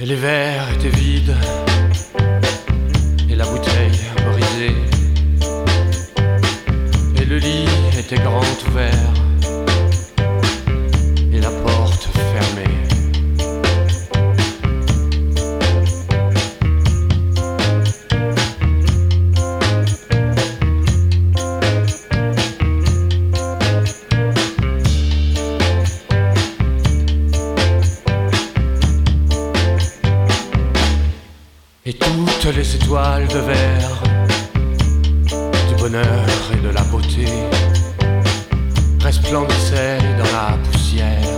Les verres étaient vides et la bouteille brisée, et le lit était grand ouvert et la porte fermée. Et toutes les étoiles de verre, du bonheur et de la beauté, resplendissaient dans la poussière.